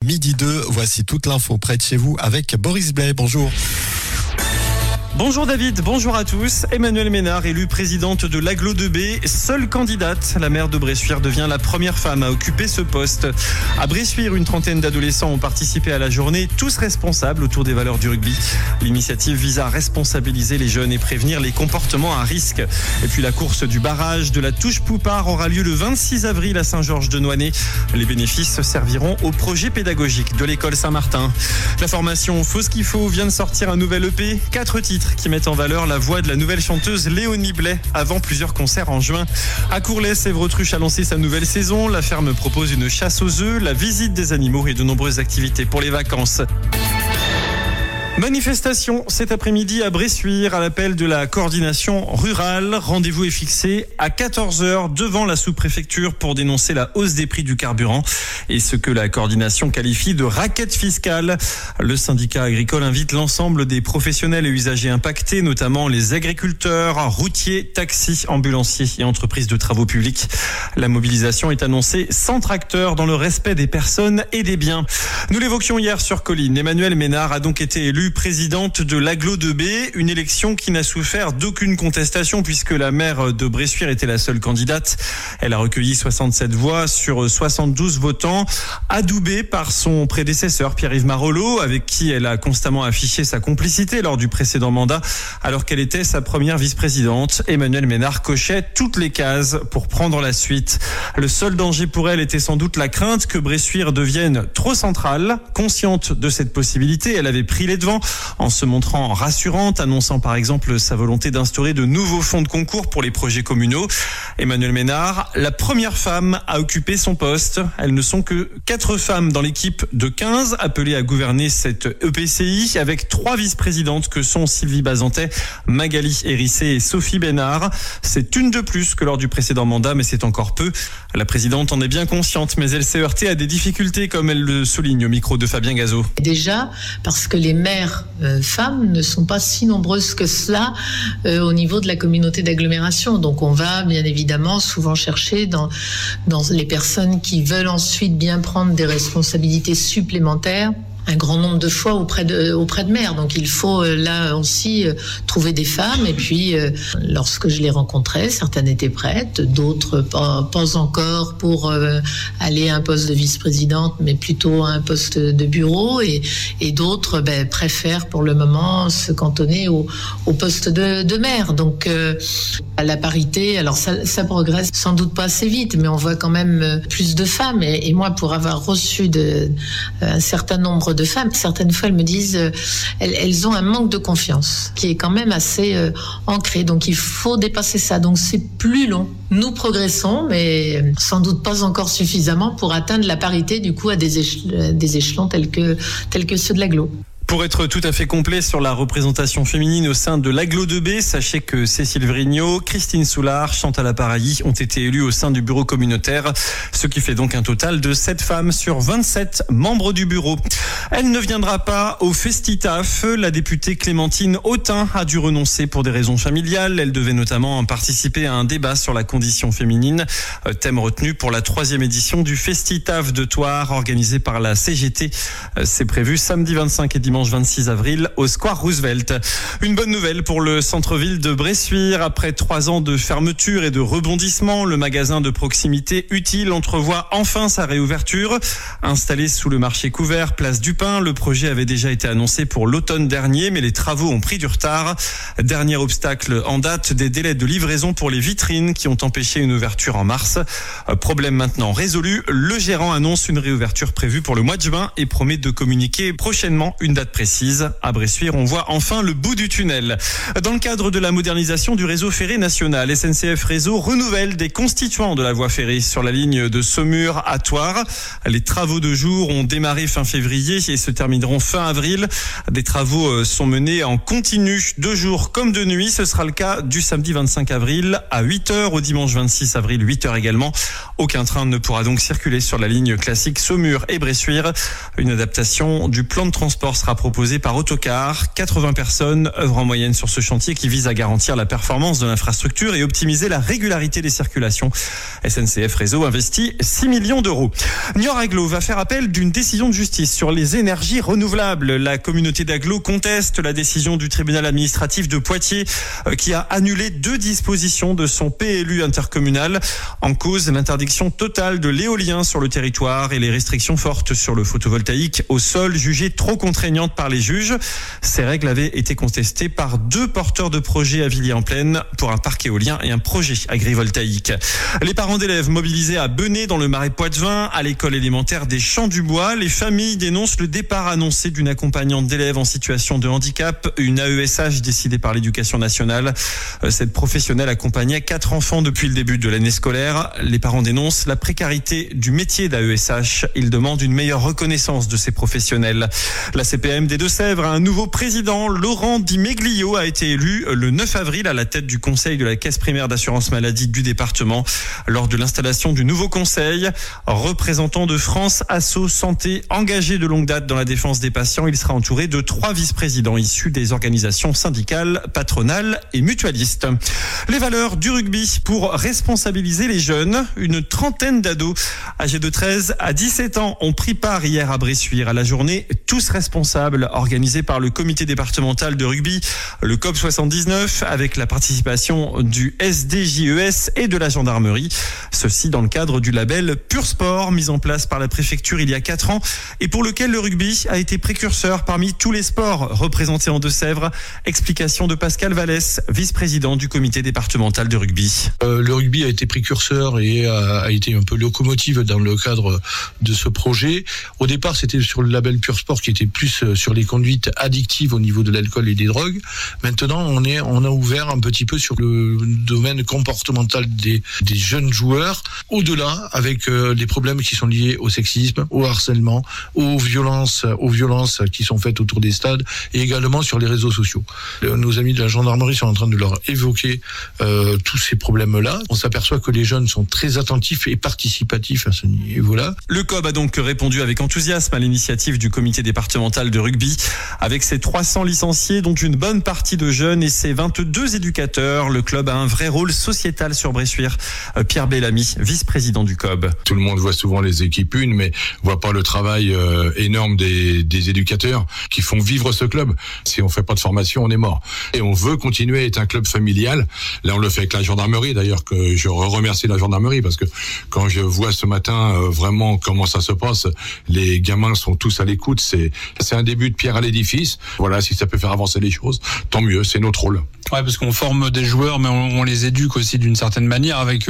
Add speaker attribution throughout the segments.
Speaker 1: 12h. Voici toute l'info près de chez vous avec Boris Blais. Bonjour.
Speaker 2: Bonjour David, bonjour à tous. Emmanuelle Ménard, élue présidente de l'Agglo de B, seule candidate. La maire de Bressuire devient la première femme à occuper ce poste. À Bressuire, une trentaine d'adolescents ont participé à la journée, tous responsables autour des valeurs du rugby. L'initiative vise à responsabiliser les jeunes et prévenir les comportements à risque. Et puis la course du barrage de la Touche Poupard aura lieu le 26 avril à Saint-Georges-de-Nouanné. Les bénéfices serviront au projet pédagogique de l'école Saint-Martin. La formation Faut ce qu'il faut vient de sortir un nouvel EP, 4 titres qui mettent en valeur la voix de la nouvelle chanteuse Léonie Blais avant plusieurs concerts en juin. À Courlay, Sèvres-Autruche a lancé sa nouvelle saison. La ferme propose une chasse aux œufs, la visite des animaux et de nombreuses activités pour les vacances. Manifestation cet après-midi à Bressuire à l'appel de la coordination rurale. Rendez-vous est fixé à 14h devant la sous-préfecture pour dénoncer la hausse des prix du carburant et ce que la coordination qualifie de raquette fiscale. Le syndicat agricole invite l'ensemble des professionnels et usagers impactés, notamment les agriculteurs, routiers, taxis, ambulanciers et entreprises de travaux publics. La mobilisation est annoncée sans tracteur dans le respect des personnes et des biens. Nous l'évoquions hier sur Colline. Emmanuelle Ménard a donc été élue présidente de l'Agglo de B, une élection qui n'a souffert d'aucune contestation puisque la maire de Bressuire était la seule candidate. Elle a recueilli 67 voix sur 72 votants, adoubée par son prédécesseur Pierre-Yves Marolleau, avec qui elle a constamment affiché sa complicité lors du précédent mandat, alors qu'elle était sa première vice-présidente. Emmanuelle Ménard cochait toutes les cases pour prendre la suite. Le seul danger pour elle était sans doute la crainte que Bressuire devienne trop centrale. Consciente de cette possibilité, elle avait pris les devants en se montrant rassurante, annonçant par exemple sa volonté d'instaurer de nouveaux fonds de concours pour les projets communaux. Emmanuelle Ménard, la première femme à occuper son poste. Elles ne sont que 4 femmes dans l'équipe de 15 appelées à gouverner cette EPCI avec 3 vice-présidentes que sont Sylvie Bazantet, Magali Hérissé et Sophie Bénard. C'est une de plus que lors du précédent mandat, mais c'est encore peu. La présidente en est bien consciente, mais elle s'est heurtée à des difficultés, comme elle le souligne au micro de Fabien Gazot.
Speaker 3: Déjà, parce que les maires femmes ne sont pas si nombreuses que cela au niveau de la communauté d'agglomération. Donc on va bien évidemment souvent chercher dans les personnes qui veulent ensuite bien prendre des responsabilités supplémentaires un grand nombre de fois auprès de maires. Donc il faut là aussi trouver des femmes. Et puis lorsque je les rencontrais, certaines étaient prêtes, d'autres pas encore pour aller à un poste de vice-présidente, mais plutôt à un poste de bureau. Et d'autres préfèrent pour le moment se cantonner au poste de maire. Donc la parité, alors ça progresse sans doute pas assez vite, mais on voit quand même plus de femmes. Et moi, pour avoir reçu un certain nombre de femmes, certaines fois elles me disent elles ont un manque de confiance qui est quand même assez ancré, donc il faut dépasser ça, donc c'est plus long. Nous progressons, mais sans doute pas encore suffisamment pour atteindre la parité du coup à des échelons tels que ceux de l'Agglo.
Speaker 2: Pour être tout à fait complet sur la représentation féminine au sein de l'Agglo de B, sachez que Cécile Vrignot, Christine Soulard, Chantal Aparailly ont été élues au sein du bureau communautaire, ce qui fait donc un total de 7 femmes sur 27 membres du bureau. Elle ne viendra pas au Festitaf. La députée Clémentine Autain a dû renoncer pour des raisons familiales. Elle devait notamment participer à un débat sur la condition féminine, thème retenu pour la 3e édition du Festitaf de Thouars organisé par la CGT. C'est prévu samedi 25 et dimanche 26 avril au Square Roosevelt. Une bonne nouvelle pour le centre-ville de Bressuire. Après 3 ans de fermeture et de rebondissement, le magasin de proximité Utile entrevoit enfin sa réouverture. Installé sous le marché couvert, place du Pin, le projet avait déjà été annoncé pour l'automne dernier, mais les travaux ont pris du retard. Dernier obstacle en date, des délais de livraison pour les vitrines qui ont empêché une ouverture en mars. Problème maintenant résolu, le gérant annonce une réouverture prévue pour le mois de juin et promet de communiquer prochainement une date précise. À Bressuire, on voit enfin le bout du tunnel. Dans le cadre de la modernisation du réseau ferré national, SNCF Réseau renouvelle des constituants de la voie ferrée sur la ligne de Saumur à Thouars. Les travaux de jour ont démarré fin février et se termineront fin avril. Des travaux sont menés en continu de jour comme de nuit. Ce sera le cas du samedi 25 avril à 8h, au dimanche 26 avril 8h également. Aucun train ne pourra donc circuler sur la ligne classique Saumur et Bressuire. Une adaptation du plan de transport sera proposé par Autocar. 80 personnes œuvrent en moyenne sur ce chantier qui vise à garantir la performance de l'infrastructure et optimiser la régularité des circulations. SNCF Réseau investit 6 millions d'euros. Niort Agglo va faire appel d'une décision de justice sur les énergies renouvelables. La communauté d'Agglo conteste la décision du tribunal administratif de Poitiers qui a annulé 2 dispositions de son PLU intercommunal. En cause, l'interdiction totale de l'éolien sur le territoire et les restrictions fortes sur le photovoltaïque au sol jugées trop contraignantes par les juges. Ces règles avaient été contestées par 2 porteurs de projets à Villiers-en-Plaine pour un parc éolien et un projet agrivoltaïque. Les parents d'élèves mobilisés à Benay dans le Marais Poitevin, à l'école élémentaire des Champs du Bois, les familles dénoncent le départ annoncé d'une accompagnante d'élèves en situation de handicap, une AESH décidée par l'Éducation nationale. Cette professionnelle accompagnait 4 enfants depuis le début de l'année scolaire. Les parents dénoncent la précarité du métier d'AESH. Ils demandent une meilleure reconnaissance de ces professionnels. La CPAM des Deux-Sèvres a un nouveau président. Laurent Di Meglio a été élu le 9 avril à la tête du conseil de la caisse primaire d'assurance maladie du département. Lors de l'installation du nouveau conseil, représentant de France Asso Santé, engagé de longue date dans la défense des patients, il sera entouré de 3 vice-présidents issus des organisations syndicales, patronales et mutualistes. Les valeurs du rugby pour responsabiliser les jeunes. Une trentaine d'ados âgés de 13 à 17 ans ont pris part hier à Bressuire à la journée Tous Responsables organisée par le comité départemental de rugby, le COP 79, avec la participation du SDJES et de la gendarmerie. Ceci dans le cadre du label Pur Sport mis en place par la préfecture il y a 4 ans et pour lequel le rugby a été précurseur parmi tous les sports représentés en Deux-Sèvres. Explication de Pascal Vallès, vice-président du comité départemental de rugby.
Speaker 4: Le rugby a été précurseur et a été un peu locomotive dans le cadre de ce projet. Au départ, c'était sur le label Pur Sport qui était plus sur les conduites addictives au niveau de l'alcool et des drogues. Maintenant, on a ouvert un petit peu sur le domaine comportemental des jeunes joueurs, au-delà avec les problèmes qui sont liés au sexisme, au harcèlement, aux violences qui sont faites autour des stades et également sur les réseaux sociaux. Nos amis de la gendarmerie sont en train de leur évoquer tous ces problèmes-là. On s'aperçoit que les jeunes sont très attentifs et participatifs à ce niveau-là.
Speaker 2: Le COB a donc répondu avec enthousiasme à l'initiative du comité départemental de rugby. Avec ses 300 licenciés, dont une bonne partie de jeunes et ses 22 éducateurs, le club a un vrai rôle sociétal sur Bressuire. Pierre Bellamy, vice-président du COB.
Speaker 5: Tout le monde voit souvent les équipes une, mais voit pas le travail énorme des éducateurs qui font vivre ce club. Si on fait pas de formation, on est mort. Et on veut continuer à être un club familial. Là, on le fait avec la gendarmerie, d'ailleurs, que je remercie la gendarmerie, parce que quand je vois ce matin vraiment comment ça se passe, les gamins sont tous à l'écoute. C'est un début de pierre à l'édifice. Voilà, si ça peut faire avancer les choses, tant mieux, c'est notre rôle.
Speaker 6: Ouais, parce qu'on forme des joueurs, mais on les éduque aussi d'une certaine manière avec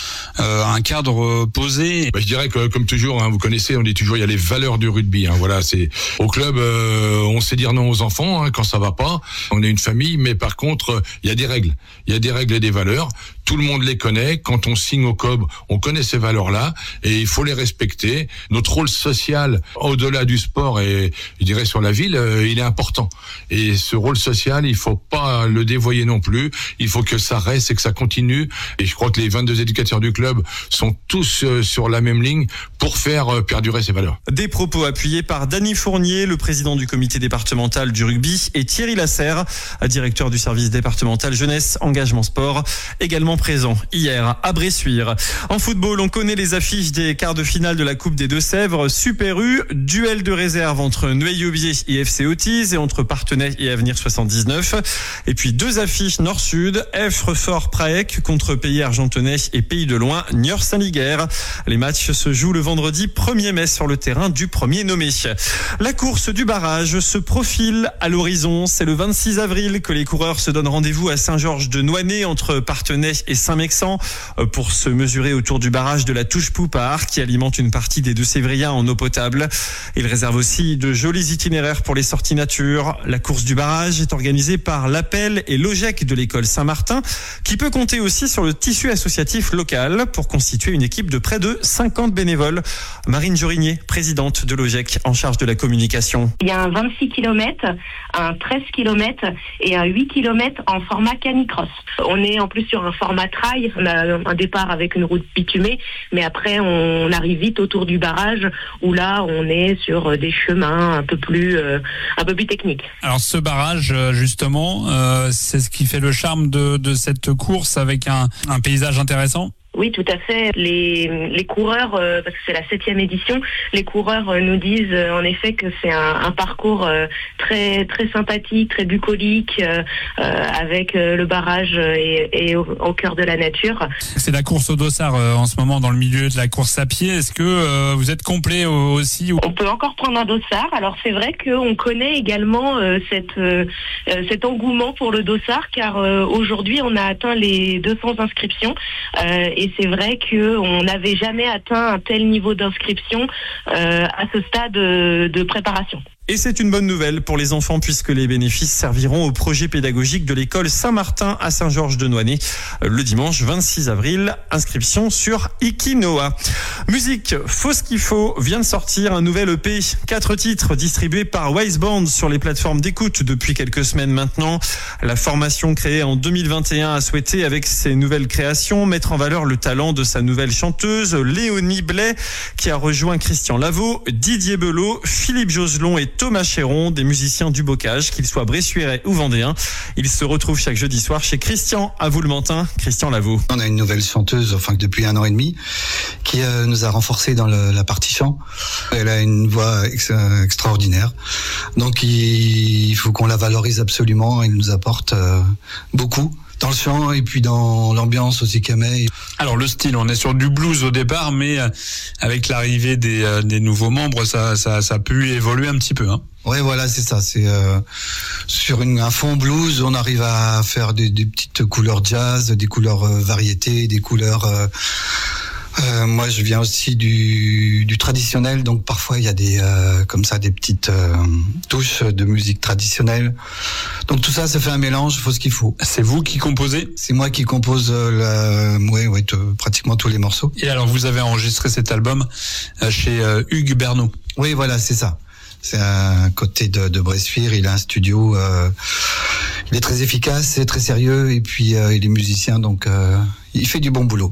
Speaker 6: un cadre posé.
Speaker 5: Je dirais que, comme toujours, vous connaissez, on dit toujours, il y a les valeurs du rugby. Voilà, c'est au club, on sait dire non aux enfants quand ça va pas. On est une famille, mais par contre, il y a des règles. Il y a des règles et des valeurs. Tout le monde les connaît. Quand on signe au COB, on connaît ces valeurs-là et il faut les respecter. Notre rôle social, au-delà du sport et je dirais sur la ville, il est important. Et ce rôle social, il faut pas le dévoyer non plus. Il faut que ça reste et que ça continue. Et je crois que les 22 éducateurs du club sont tous sur la même ligne pour faire perdurer ces valeurs.
Speaker 2: Des propos appuyés par Dany Fournier, le président du comité départemental du rugby, et Thierry Lasserre, directeur du service départemental jeunesse, engagement sport, également présent hier à Bressuire. En football, on connaît les affiches des quarts de finale de la Coupe des Deux-Sèvres. Super U, duel de réserve entre Neuilly-Aubier et FC Authise et entre Parthenay et Avenir 79. Et puis 2 affiches nord-sud, Effrefort-Praec contre Pays-Argentonnais et Pays de Loing, Niort-Saint-Liguerre. Les matchs se jouent le vendredi 1er mai sur le terrain du premier nommé. La course du barrage se profile à l'horizon. C'est le 26 avril que les coureurs se donnent rendez-vous à Saint-Georges-de-Nouanné entre Parthenay et Saint-Mexan pour se mesurer autour du barrage de la Touche-Poupard qui alimente une partie des Deux-Sévriens en eau potable. Il réserve aussi de jolis itinéraires pour les sorties nature. La course du barrage est organisée par l'Appel et l'OGEC de l'école Saint-Martin qui peut compter aussi sur le tissu associatif local pour constituer une équipe de près de 50 bénévoles. Marine Jorigné, présidente de l'OGEC en charge de la communication.
Speaker 7: Il y a un 26 km, un 13 km et un 8 km en format canicross. On est en plus sur un format trail. On a un départ avec une route bitumée, mais après on arrive vite autour du barrage où là on est sur des chemins un peu plus techniques.
Speaker 6: Alors ce barrage, justement, c'est ce qui fait le charme de cette course avec un paysage intéressant.
Speaker 7: Oui, tout à fait. Les coureurs, parce que c'est la 7e édition, les coureurs nous disent en effet que c'est un parcours très très sympathique, très bucolique, avec le barrage et au cœur de la nature.
Speaker 6: C'est la course au dossard en ce moment dans le milieu de la course à pied. Est-ce que vous êtes complet aussi?
Speaker 7: On peut encore prendre un dossard. Alors c'est vrai qu'on connaît également cet engouement pour le dossard, car aujourd'hui on a atteint les 200 inscriptions. Et c'est vrai qu'on n'avait jamais atteint un tel niveau d'inscription à ce stade de préparation.
Speaker 2: Et c'est une bonne nouvelle pour les enfants puisque les bénéfices serviront au projet pédagogique de l'école Saint-Martin à Saint-Georges-de-Noisy le dimanche 26 avril. Inscription sur Ikinoa. Musique, Faut ce qu'il faut vient de sortir un nouvel EP. 4 titres distribués par Wiseband sur les plateformes d'écoute depuis quelques semaines maintenant. La formation créée en 2021 a souhaité, avec ses nouvelles créations, mettre en valeur le talent de sa nouvelle chanteuse Léonie Blais, qui a rejoint Christian Lavaux, Didier Belot, Philippe Joselon et Thomas Chéron, des musiciens du Bocage, qu'ils soient bressuirais ou vendéens. Ils se retrouvent chaque jeudi soir chez Christian à Voulementin. Christian Lavaux.
Speaker 8: On a une nouvelle chanteuse, depuis 1 an et demi, qui nous a renforcé dans la partie chant. Elle a une voix extraordinaire. Donc il faut qu'on la valorise absolument. Elle nous apporte beaucoup dans le chant et puis dans l'ambiance aussi qu'elle met.
Speaker 6: Alors le style, on est sur du blues au départ, mais avec l'arrivée des nouveaux membres, ça a pu évoluer un petit peu.
Speaker 8: Ouais, voilà, c'est ça. C'est sur un fond blues, on arrive à faire des petites couleurs jazz, des couleurs variétés, des couleurs. Moi, je viens aussi du traditionnel, donc parfois il y a des petites touches de musique traditionnelle. Donc tout ça, ça fait un mélange. Faut ce qu'il faut.
Speaker 6: C'est vous qui composez?
Speaker 8: C'est moi qui compose pratiquement tous les morceaux.
Speaker 6: Et alors, vous avez enregistré cet album chez Hugues Bernot?
Speaker 8: Oui, voilà, c'est ça. C'est à côté de Bressuire. Il a un studio. Il est très efficace, c'est très sérieux, et puis il est musicien, donc il fait du bon boulot.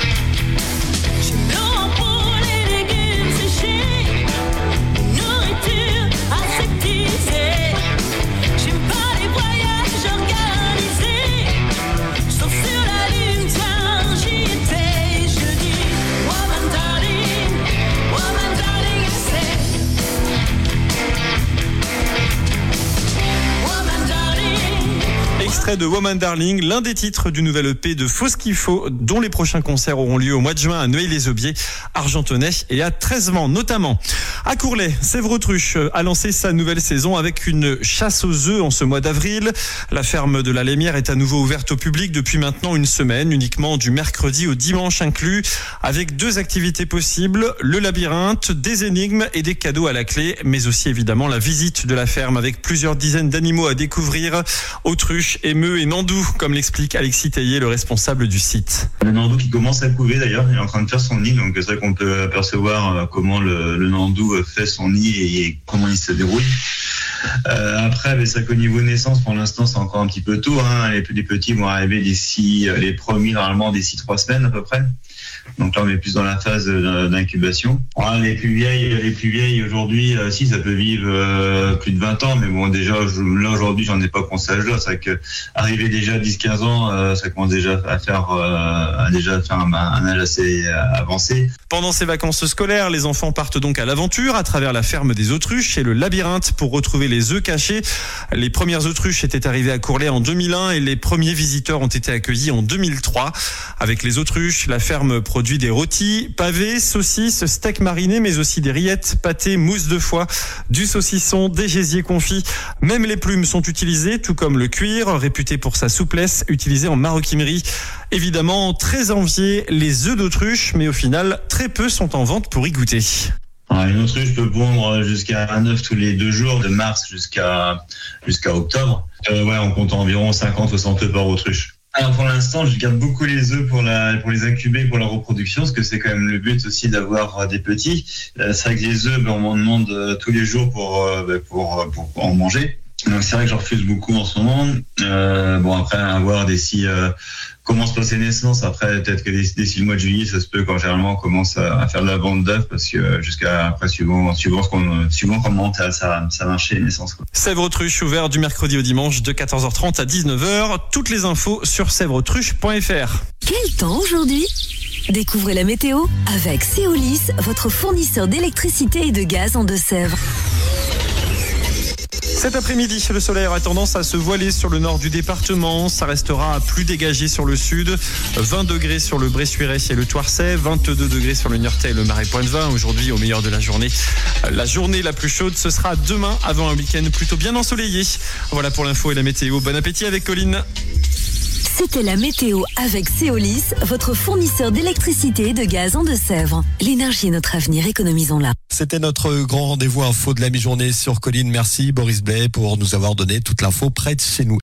Speaker 2: Extrait de Woman Darling, l'un des titres du nouvel EP de Faut ce qu'il faut, dont les prochains concerts auront lieu au mois de juin à Neuilly-les-Aubiers, Argentonnay et à Trèzevant notamment. À Courlay, Sèvres-Autruche a lancé sa nouvelle saison avec une chasse aux œufs en ce mois d'avril. La ferme de la Lémière est à nouveau ouverte au public depuis maintenant une semaine, uniquement du mercredi au dimanche inclus, avec 2 activités possibles, le labyrinthe, des énigmes et des cadeaux à la clé, mais aussi évidemment la visite de la ferme avec plusieurs dizaines d'animaux à découvrir, autruches, émeux et nandous, comme l'explique Alexis Taillé, le responsable du site.
Speaker 9: Le nandou qui commence à couver d'ailleurs, il est en train de faire son nid, donc c'est vrai qu'on peut apercevoir comment le nandou fait son nid et comment il se déroule. Après, c'est qu'au niveau naissance, pour l'instant, c'est encore un petit peu tôt. Les petits vont arriver les premiers normalement d'ici 3 semaines à peu près. Donc là, on est plus dans la phase d'incubation. Les plus vieilles aujourd'hui, si ça peut vivre plus de 20 ans, mais bon, déjà là aujourd'hui, j'en ai pas pour cet âge-là. C'est que arriver déjà à 10-15 ans, ça commence déjà à faire un âge assez avancé.
Speaker 2: Pendant ces vacances scolaires, les enfants partent donc à l'aventure à travers la ferme des autruches et le labyrinthe pour retrouver les œufs cachés. Les premières autruches étaient arrivées à Courlay en 2001 et les premiers visiteurs ont été accueillis en 2003. Avec les autruches, la ferme produit des rôtis, pavés, saucisses, steaks marinés, mais aussi des rillettes, pâtés, mousse de foie, du saucisson, des gésiers confits. Même les plumes sont utilisées, tout comme le cuir, réputé pour sa souplesse, utilisé en maroquinerie. Évidemment, très enviés les œufs d'autruche, mais au final, très peu sont en vente pour y goûter.
Speaker 9: Une autruche peut pondre jusqu'à un œuf tous les 2 jours, de mars jusqu'à octobre. On compte environ 50-60 œufs par autruche. Alors pour l'instant, je garde beaucoup les œufs pour les incuber, pour la reproduction, parce que c'est quand même le but aussi d'avoir des petits. C'est vrai que les œufs, on m'en demande tous les jours pour en manger. Donc c'est vrai que j'en refuse beaucoup en ce moment. Bon, après, à voir d'ici comment se passe les naissances. Après, peut-être que d'ici le mois de juillet, ça se peut quand généralement on commence à faire de la vente d'œufs, parce que jusqu'à après, suivant comment ça marche les naissances, quoi.
Speaker 2: Sèvres-Autruche, ouvert du mercredi au dimanche de 14h30 à 19h. Toutes les infos sur sèvreautruche.fr.
Speaker 10: Quel temps aujourd'hui ? Découvrez la météo avec Seolis, votre fournisseur d'électricité et de gaz en Deux-Sèvres.
Speaker 2: Cet après-midi, le soleil aura tendance à se voiler sur le nord du département. Ça restera plus dégagé sur le sud. 20 degrés sur le Bressuirais et le Thouarcet. 22 degrés sur le Niortais et le Marais Poitevin. Aujourd'hui, au meilleur de la journée. La journée la plus chaude, ce sera demain, avant un week-end plutôt bien ensoleillé. Voilà pour l'info et la météo. Bon appétit avec Colline.
Speaker 10: C'était la météo avec Seolis, votre fournisseur d'électricité et de gaz en Deux-Sèvres. L'énergie est notre avenir, économisons-la.
Speaker 1: C'était notre grand rendez-vous info de la mi-journée sur Colline. Merci Boris Blais pour nous avoir donné toute l'info près de chez nous.